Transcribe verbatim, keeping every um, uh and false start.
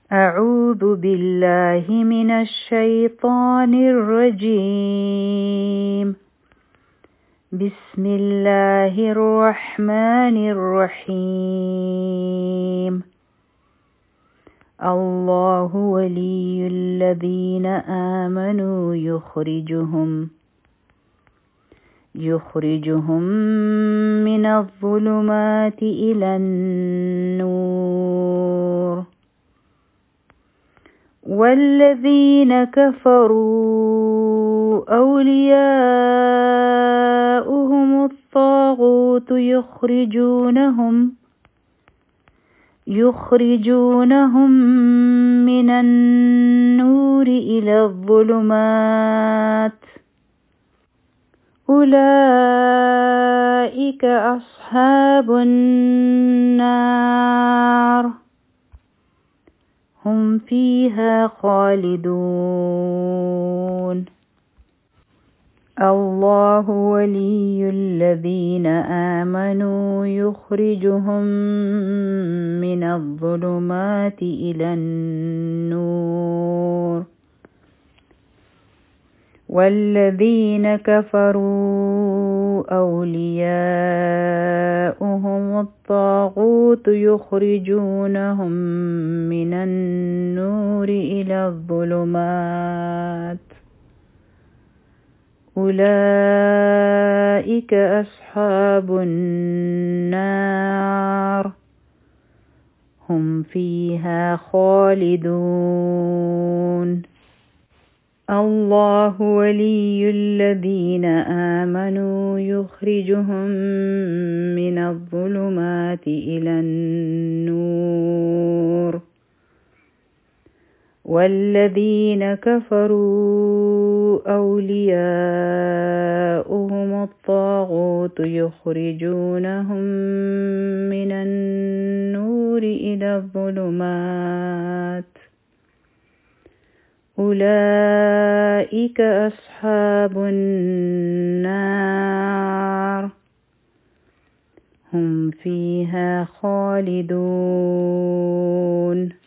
أعوذ بالله من الشيطان الرجيم. بسم الله الرحمن الرحيم. الله ولي الذين آمنوا يخرجهم يخرجهم من الظلمات إلى النور، والذين كفروا أولياؤهم الطاغوت يخرجونهم يخرجونهم من النور إلى الظلمات، أولئك أصحاب النار هم فيها خالدون. الله ولي الذين آمنوا يخرجهم من الظلمات إلى النور، والذين كفروا أولياؤهم الطاغوت يخرجونهم من النور إلى الظلمات، أولئك أصحاب النار هم فيها خالدون. الله ولي الذين آمنوا يخرجهم من الظلمات إلى النور، والذين كفروا أولياؤهم الطاغوت يخرجونهم من النور إلى الظلمات، أولئك أصحاب النار هم فيها خالدون.